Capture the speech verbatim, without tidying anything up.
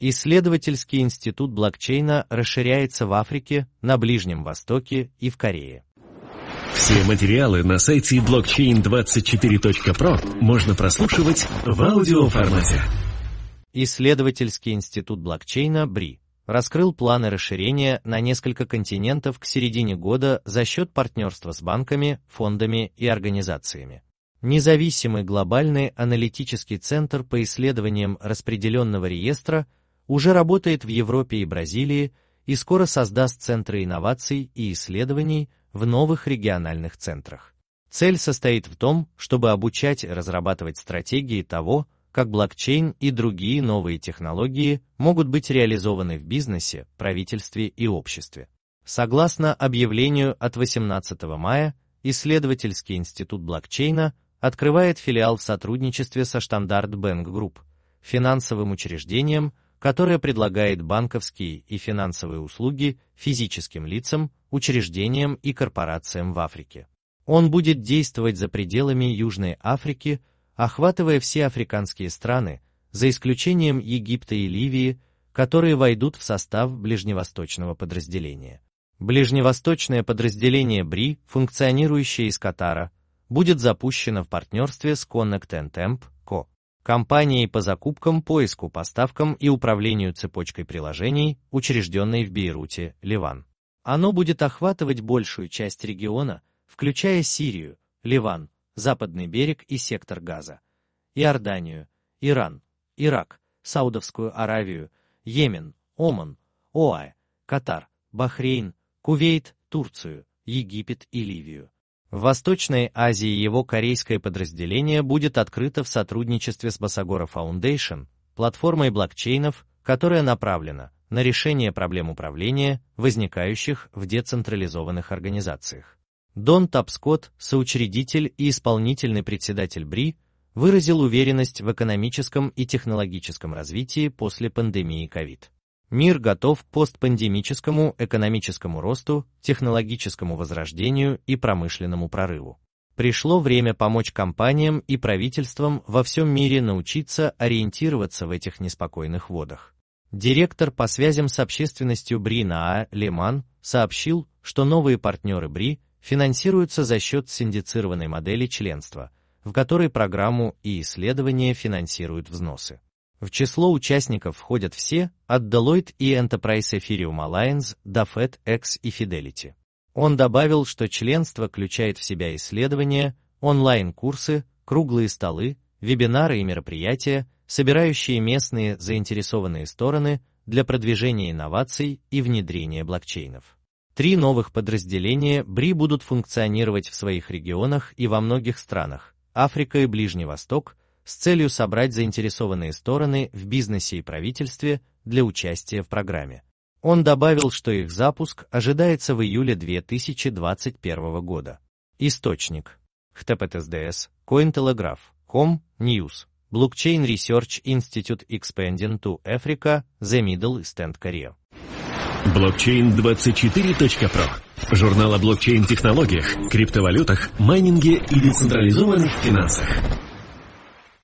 Исследовательский институт блокчейна расширяется в Африке, на Ближнем Востоке и в Корее. Все материалы на сайте блокчейн двадцать четыре точка про можно прослушивать в аудиоформате. Исследовательский институт блокчейна БРИ раскрыл планы расширения на несколько континентов к середине года за счет партнерства с банками, фондами и организациями. Независимый глобальный аналитический центр по исследованиям распределенного реестра уже работает в Европе и Бразилии и скоро создаст центры инноваций и исследований в новых региональных центрах. Цель состоит в том, чтобы обучать и разрабатывать стратегии того, как блокчейн и другие новые технологии могут быть реализованы в бизнесе, правительстве и обществе. Согласно объявлению от восемнадцатого мая, исследовательский институт блокчейна открывает филиал в сотрудничестве со Standard Bank Group, финансовым учреждением, которое предлагает банковские и финансовые услуги физическим лицам, учреждениям и корпорациям в Африке. Он будет действовать за пределами Южной Африки, охватывая все африканские страны, за исключением Египта и Ливии, которые войдут в состав ближневосточного подразделения. Ближневосточное подразделение БРИ, функционирующее из Катара, будет запущено в партнерстве с Connect and Temp, ко, компанией по закупкам, поиску, поставкам и управлению цепочкой приложений, учрежденной в Бейруте, Ливан. Оно будет охватывать большую часть региона, включая Сирию, Ливан, Западный берег и сектор Газа, Иорданию, Иран, Ирак, Саудовскую Аравию, Йемен, Оман, ОАЭ, Катар, Бахрейн, Кувейт, Турцию, Египет и Ливию. В Восточной Азии его корейское подразделение будет открыто в сотрудничестве с Basagora Foundation, платформой блокчейнов, которая направлена на решение проблем управления, возникающих в децентрализованных организациях. Дон Тапскотт, соучредитель и исполнительный председатель БРИ, выразил уверенность в экономическом и технологическом развитии после пандемии ковид. Мир готов к постпандемическому экономическому росту, технологическому возрождению и промышленному прорыву. Пришло время помочь компаниям и правительствам во всем мире научиться ориентироваться в этих неспокойных водах. Директор по связям с общественностью БРИ Наа Леман сообщил, что новые партнеры БРИ финансируются за счет синдицированной модели членства, в которой программу и исследования финансируют взносы. В число участников входят все, от Deloitte и Enterprise Ethereum Alliance до FedEx и Fidelity. Он добавил, что членство включает в себя исследования, онлайн-курсы, круглые столы, вебинары и мероприятия, собирающие местные заинтересованные стороны для продвижения инноваций и внедрения блокчейнов. Три новых подразделения БРИ будут функционировать в своих регионах и во многих странах, Африка и Ближний Восток, с целью собрать заинтересованные стороны в бизнесе и правительстве для участия в программе. Он добавил, что их запуск ожидается в июле две тысячи двадцать первого года. Источник: эйч ти ти пи эс эс, Cointelegraph, ком, News, Blockchain Research Institute Expanding to Africa, The Middle East and Korea. блокчейн двадцать четыре точка про. Журнал о блокчейн-технологиях, криптовалютах, майнинге и децентрализованных финансах.